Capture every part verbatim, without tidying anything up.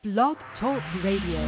Blog Talk Radio.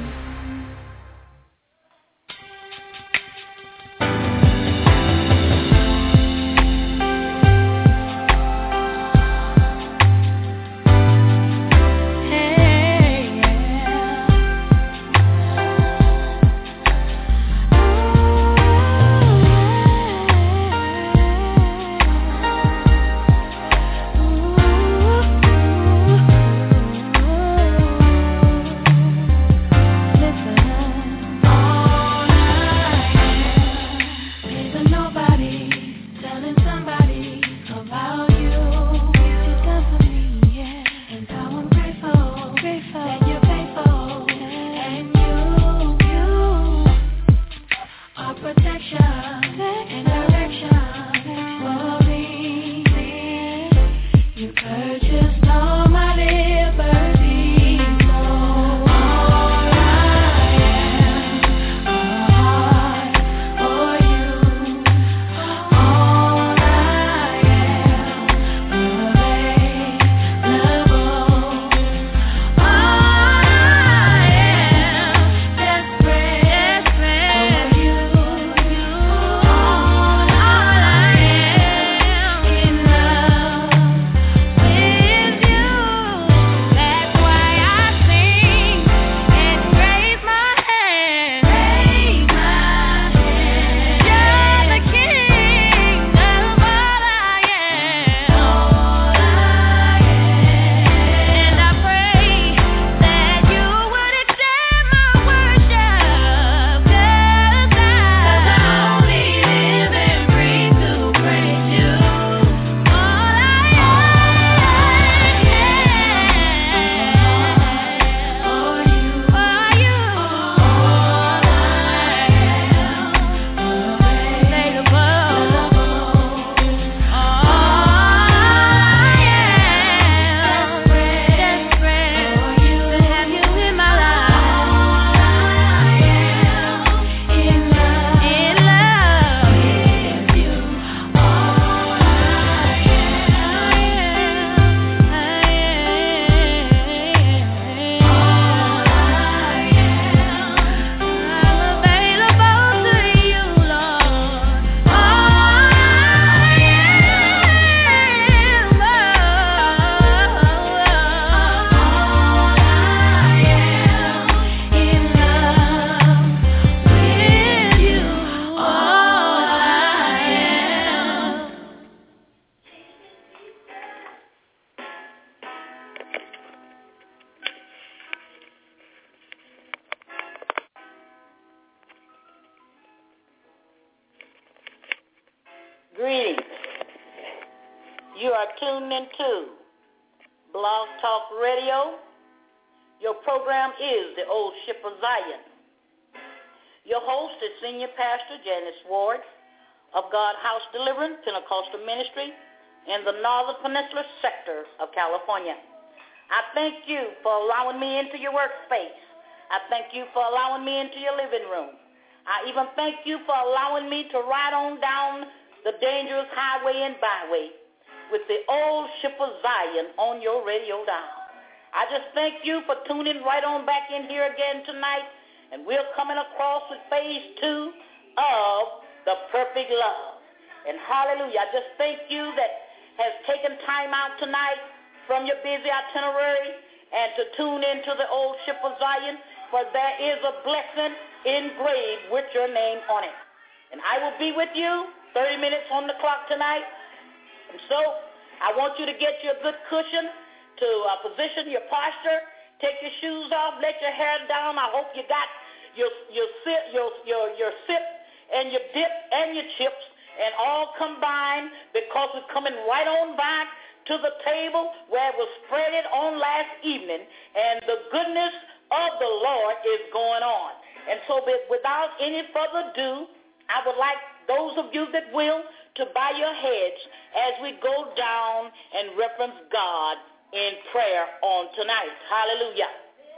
Greetings. You are tuned into Blog Talk Radio. Your program is The Old Ship of Zion. Your host is Senior Pastor Janice Ward of God House Deliverance Pentecostal Ministry in the Northern Peninsula sector of California. I thank you for allowing me into your workspace. I thank you for allowing me into your living room. I even thank you for allowing me to ride on down the dangerous highway and byway with the Old Ship of Zion on your radio dial. I just thank you for tuning right on back in here again tonight, and we're coming across with phase two of the perfect love. And hallelujah, I just thank you that has taken time out tonight from your busy itinerary and to tune into the Old Ship of Zion, for there is a blessing engraved with your name on it. And I will be with you thirty minutes on the clock tonight. And so I want you to get you a good cushion to uh, position your posture. Take your shoes off. Let your hair down. I hope you got your your sip, your your your sip and your dip and your chips and all combined, because we're coming right on back to the table where it was spreaded on last evening, and the goodness of the Lord is going on. And so without any further ado, I would like those of you that will to bow your heads as we go down and reference God in prayer on tonight. Hallelujah.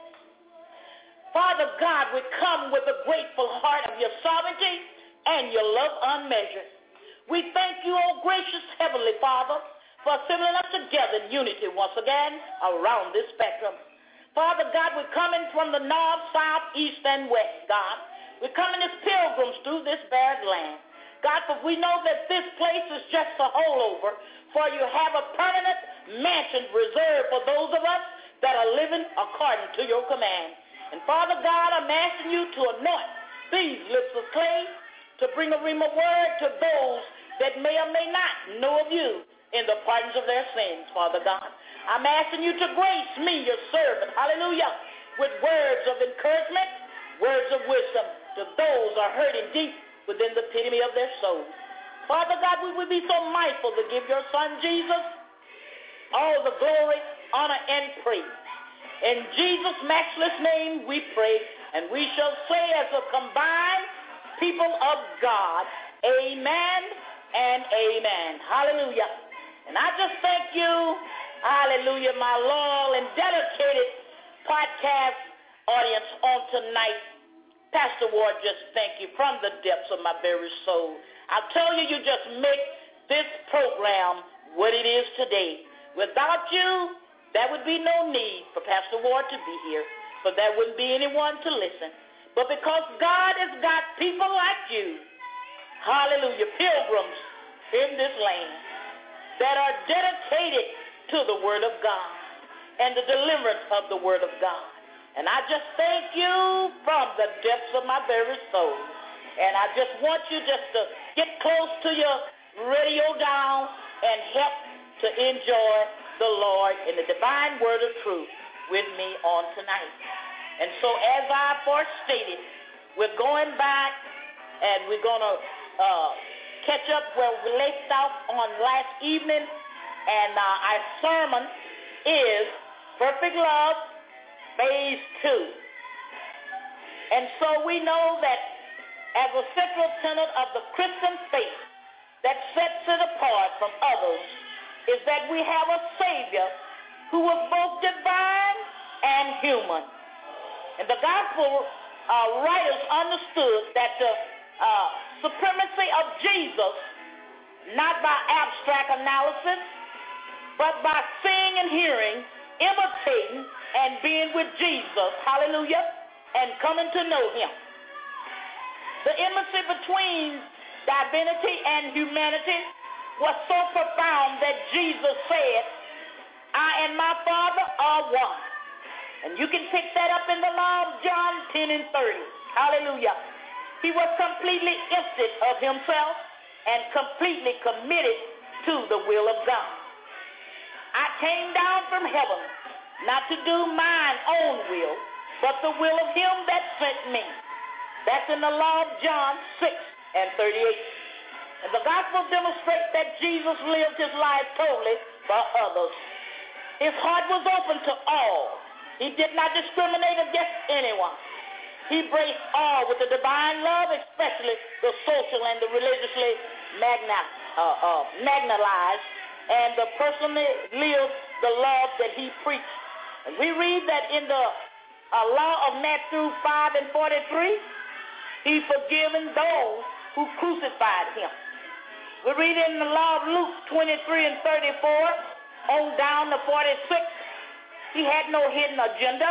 Father God, we come with a grateful heart of your sovereignty and your love unmeasured. We thank you, O gracious Heavenly Father, for assembling us together in unity once again around this spectrum. Father God, we're coming from the north, south, east, and west, God. We're coming as pilgrims through this barren land. God, for we know that this place is just a holdover, for you have a permanent mansion reserved for those of us that are living according to your command. And Father God, I'm asking you to anoint these lips of clay to bring a rhema word to those that may or may not know of you in the pardons of their sins, Father God. I'm asking you to grace me, your servant, hallelujah, with words of encouragement, words of wisdom to those who are hurting deep within the epitome of their soul. Father God, we would be so mindful to give your son Jesus all the glory, honor, and praise. In Jesus' matchless name we pray, and we shall say as a combined people of God, amen and amen. Hallelujah. And I just thank you, hallelujah, my loyal and dedicated podcast audience on tonight. Pastor Ward, just thank you from the depths of my very soul. I'll tell you, you just make this program what it is today. Without you, there would be no need for Pastor Ward to be here, for there wouldn't be anyone to listen. But because God has got people like you, hallelujah, pilgrims in this land that are dedicated to the Word of God and the deliverance of the Word of God. And I just thank you from the depths of my very soul. And I just want you just to get close to your radio dial and help to enjoy the Lord in the divine word of truth with me on tonight. And so as I first stated, we're going back and we're going to uh, catch up where we left off on last evening. And uh, our sermon is Perfect Love, Phase two. And so we know that as a central tenet of the Christian faith that sets it apart from others is that we have a Savior who was both divine and human. And the gospel uh, writers understood that the uh, supremacy of Jesus, not by abstract analysis, but by seeing and hearing, imitating, and being with Jesus, hallelujah, and coming to know him. The intimacy between divinity and humanity was so profound that Jesus said, I and my Father are one. And you can pick that up in the law of John ten and thirty. Hallelujah. He was completely emptied of himself and completely committed to the will of God. I came down from heaven not to do mine own will, but the will of him that sent me. That's in the law of John six and thirty-eight. And the gospel demonstrates that Jesus lived his life totally for others. His heart was open to all. He did not discriminate against anyone. He embraced all with the divine love, especially the social and the religiously magna, uh, uh, magnalized, and the personally lived the love that he preached. And we read that in the uh, law of Matthew five and forty-three, he forgiven those who crucified him. We read in the law of Luke twenty-three and thirty-four, on down to forty-six, he had no hidden agenda,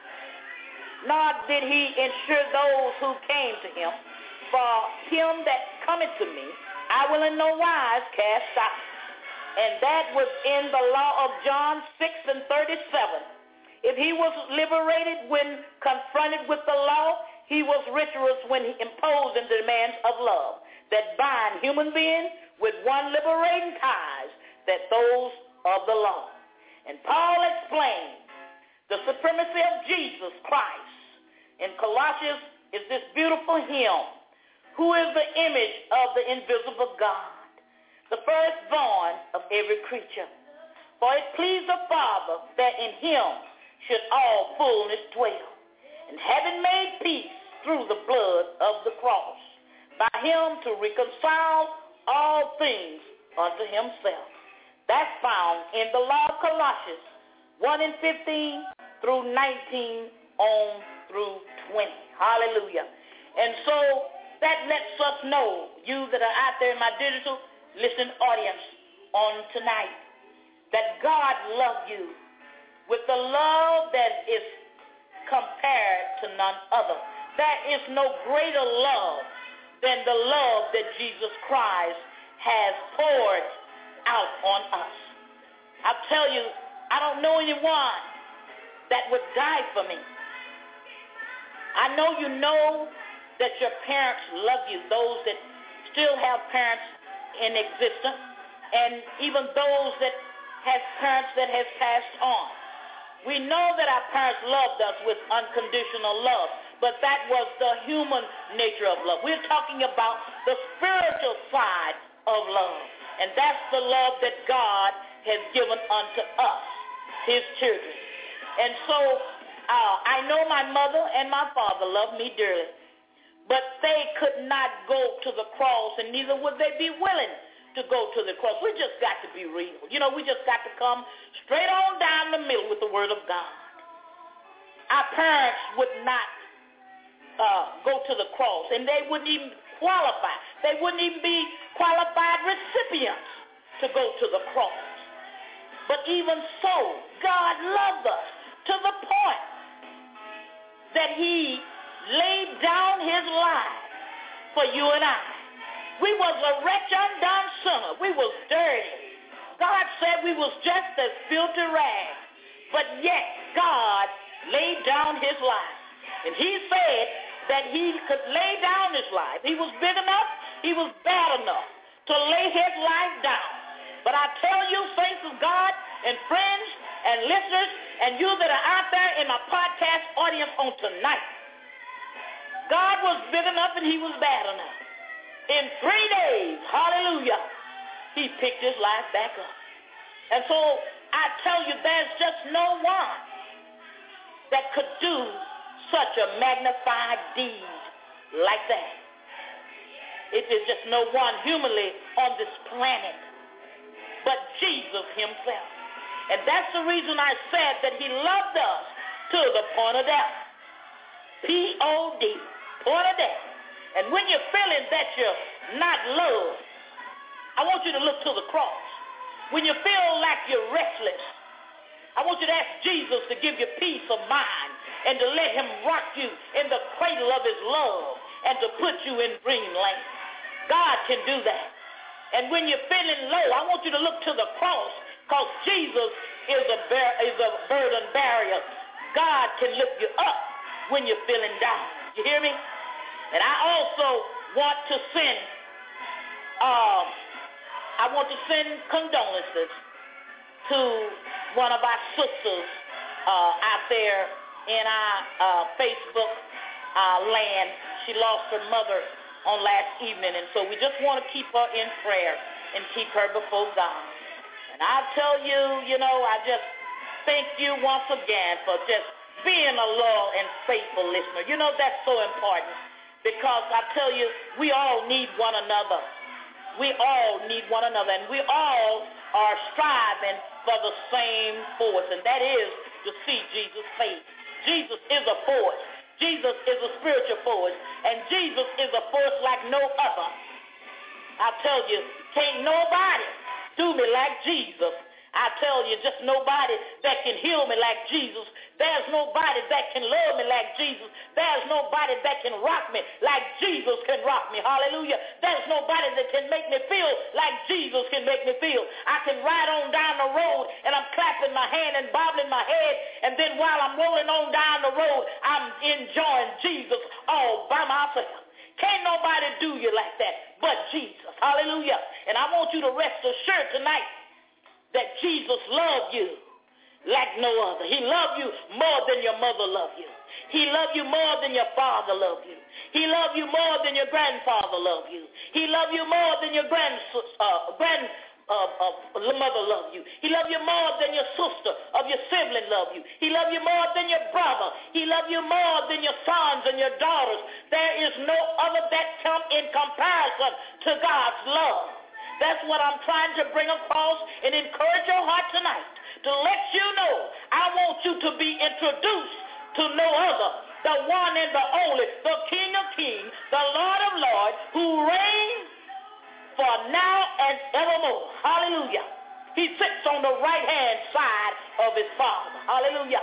nor did he ensure those who came to him. For him that cometh to me, I will in no wise cast out. And that was in the law of John six and thirty-seven. If he was liberated when confronted with the law, he was rigorous when he imposed the demands of love that bind human beings with one liberating ties, that those of the law. And Paul explained the supremacy of Jesus Christ. In Colossians is this beautiful hymn, who is the image of the invisible God, the firstborn of every creature. For it pleased the Father that in him should all fullness dwell, and having made peace through the blood of the cross, by him to reconcile all things unto himself. That's found in the law of Colossians one and fifteen through nineteen on through twenty. Hallelujah. And so that lets us know, you that are out there in my digital listening audience on tonight, that God loves you with the love that is compared to none other. There is no greater love than the love that Jesus Christ has poured out on us. I'll tell you, I don't know anyone that would die for me. I know you know that your parents love you, those that still have parents in existence, and even those that have parents that have passed on. We know that our parents loved us with unconditional love, but that was the human nature of love. We're talking about the spiritual side of love, and that's the love that God has given unto us, his children. And so uh, I know my mother and my father loved me dearly, but they could not go to the cross, and neither would they be willing to go to the cross. We just got to be real. You know, we just got to come straight on down the middle with the word of God. Our parents would not uh, go to the cross, and they wouldn't even qualify. They wouldn't even be qualified recipients to go to the cross. But even so, God loved us to the point that he laid down his life for you and I. We was a wretch undone sinner. We was dirty. God said we was just as filthy rags. But yet God laid down his life. And he said that he could lay down his life. He was big enough, he was bad enough to lay his life down. But I tell you, saints of God and friends and listeners and you that are out there in my podcast audience on tonight, God was big enough and he was bad enough. In three days, hallelujah, he picked his life back up. And so I tell you, there's just no one that could do such a magnified deed like that. It is just no one humanly on this planet but Jesus himself. And that's the reason I said that he loved us to the point of death. P O D, point of death. And when you're feeling that you're not loved, I want you to look to the cross. When you feel like you're restless, I want you to ask Jesus to give you peace of mind and to let him rock you in the cradle of his love and to put you in dreamland. God can do that. And when you're feeling low, I want you to look to the cross, because Jesus is a, bear, is a burden barrier. God can lift you up when you're feeling down. You hear me? And I also want to send, uh, I want to send condolences to one of our sisters uh, out there in our uh, Facebook uh, land. She lost her mother on last evening, and so we just want to keep her in prayer and keep her before God. And I tell you, you know, I just thank you once again for just being a loyal and faithful listener. You know, that's so important, because I tell you, we all need one another. We all need one another, and we all are striving for the same force, and that is to see Jesus' face. Jesus is a force. Jesus is a spiritual force, and Jesus is a force like no other. I tell you, can't nobody do me like Jesus. I tell you, just nobody that can heal me like Jesus. There's nobody that can love me like Jesus. There's nobody that can rock me like Jesus can rock me. Hallelujah. There's nobody that can make me feel like Jesus can make me feel. I can ride on down the road and I'm clapping my hand and bobbling my head, and then while I'm rolling on down the road, I'm enjoying Jesus all by myself. Can't nobody do you like that but Jesus. Hallelujah. And I want you to rest assured tonight that Jesus loved you like no other. He loved you more than your mother loved you. He loved you more than your father loved you. He loved you more than your grandfather loved you. He loved you more than your grand, uh, grand uh, uh, mother loved you. He loved you more than your sister of your sibling loved you. He loved you more than your brother. He loved you more than your sons and your daughters. There is no other that come in comparison to God's love. That's what I'm trying to bring across and encourage your heart tonight, to let you know I want you to be introduced to no other, the one and the only, the King of Kings, the Lord of Lords, who reigns for now and evermore. Hallelujah. He sits on the right-hand side of his Father. Hallelujah.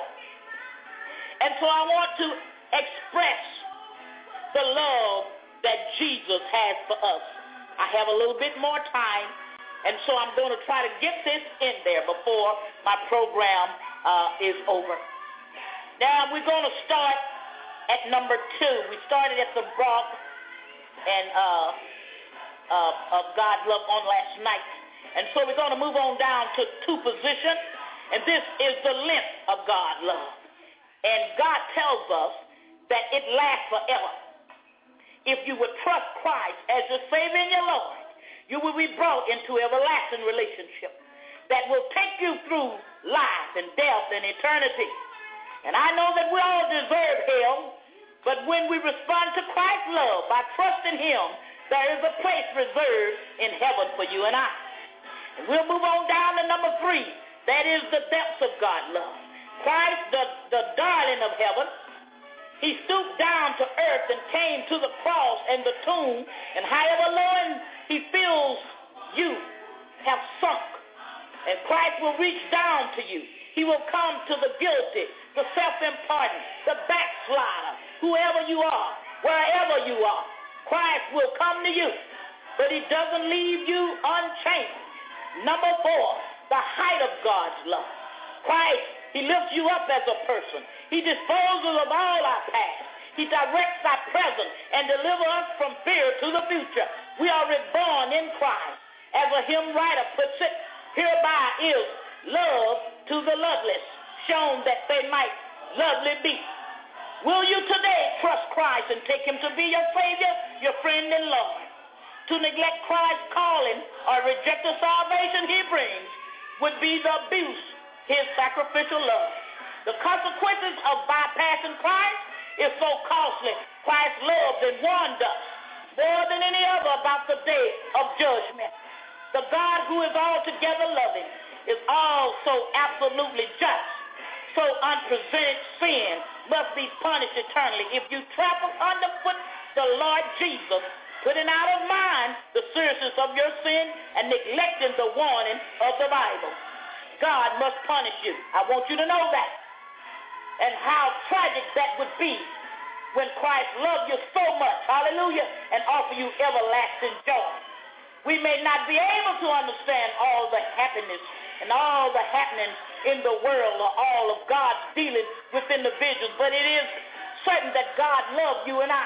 And so I want to express the love that Jesus has for us. I have a little bit more time, and so I'm going to try to get this in there before my program uh, is over. Now we're going to start at number two. We started at the broad and uh, uh, of God's love on last night. And so we're going to move on down to two positions, and this is the length of God's love. And God tells us that it lasts forever. If you would trust Christ as your Savior and your Lord, you will be brought into everlasting relationship that will take you through life and death and eternity. And I know that we all deserve hell, but when we respond to Christ's love by trusting him, there is a place reserved in heaven for you and I. And we'll move on down to number three. That is the depths of God's love. Christ, the, the darling of heaven, he stooped down to earth and came to the cross and the tomb, and however low he feels you have sunk, and Christ will reach down to you. He will come to the guilty, the self-important, the backslider, whoever you are, wherever you are. Christ will come to you, but he doesn't leave you unchanged. Number four, the height of God's love. Christ, he lifts you up as a person. He disposes of all our past. He directs our present and delivers us from fear to the future. We are reborn in Christ. As a hymn writer puts it, hereby is love to the loveless, shown that they might lovely be. Will you today trust Christ and take him to be your Savior, your friend and Lord? To neglect Christ's calling or reject the salvation he brings would be the abuse his sacrificial love. The consequences of bypassing Christ is so costly. Christ loved and warned us more than any other about the day of judgment. The God who is altogether loving is also absolutely just. So unpresented sin must be punished eternally. If you trample underfoot the Lord Jesus, putting out of mind the seriousness of your sin and neglecting the warning of the Bible, God must punish you. I want you to know that. And how tragic that would be when Christ loved you so much, hallelujah, and offer you everlasting joy. We may not be able to understand all the happiness and all the happenings in the world or all of God's dealings with individuals, but it is certain that God loves you and I.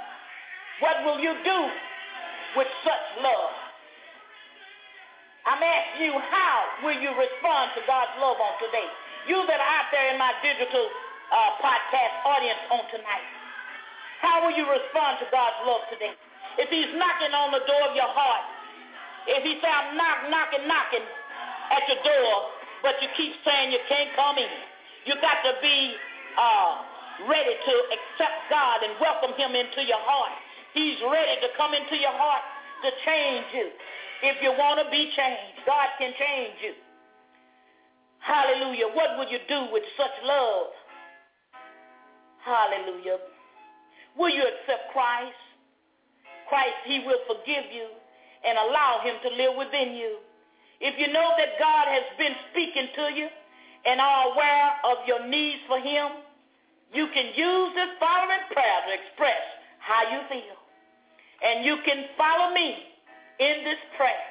What will you do with such love? I'm asking you, how will you respond to God's love on today? You that are out there in my digital uh, podcast audience on tonight, how will you respond to God's love today? If he's knocking on the door of your heart, if he says, I'm knock, knocking, knocking at your door, but you keep saying you can't come in, you got to be uh, ready to accept God and welcome him into your heart. He's ready to come into your heart to change you. If you want to be changed, God can change you. Hallelujah. What will you do with such love? Hallelujah. Will you accept Christ? Christ, he will forgive you and allow him to live within you. If you know that God has been speaking to you and are aware of your needs for him, you can use this following prayer to express how you feel. And you can follow me in this prayer.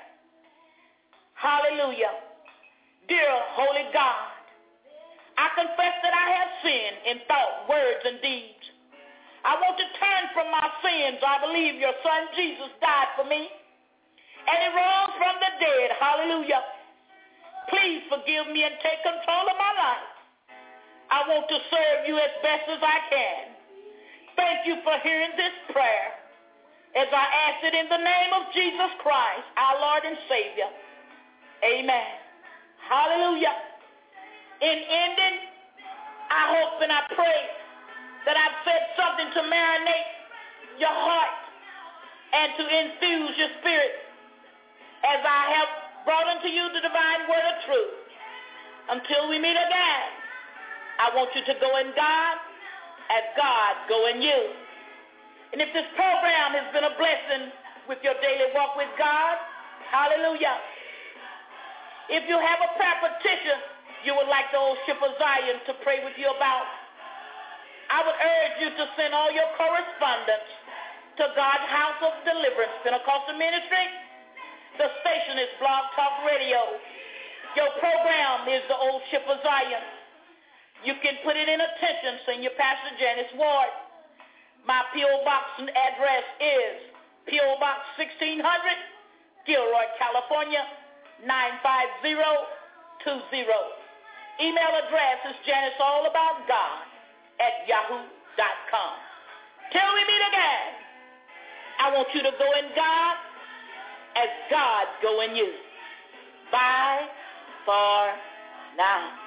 Hallelujah. Dear Holy God, I confess that I have sinned in thought, words, and deeds. I want to turn from my sins. I believe your son Jesus died for me, and he rose from the dead. Hallelujah. Please forgive me and take control of my life. I want to serve you as best as I can. Thank you for hearing this prayer, as I ask it in the name of Jesus Christ, our Lord and Savior. Amen. Hallelujah. In ending, I hope and I pray that I've said something to marinate your heart and to infuse your spirit as I have brought unto you the divine word of truth. Until we meet again, I want you to go in God as God go in you. And if this program has been a blessing with your daily walk with God, hallelujah, If you have a prayer petition you would like the Old Ship of Zion to pray with you about, I would urge you to send all your correspondence to God's House of Deliverance Pentecostal Ministry. The station is Blog Talk Radio. Your program is the Old Ship of Zion. You can put it in attention, Senior Pastor Janice Ward. My P O Box and address is P O Box sixteen hundred, Gilroy, California, nine five zero two zero. Email address is janiceallaboutgod at yahoo dot com. Till we meet again, I want you to go in God as God go in you. Bye for now.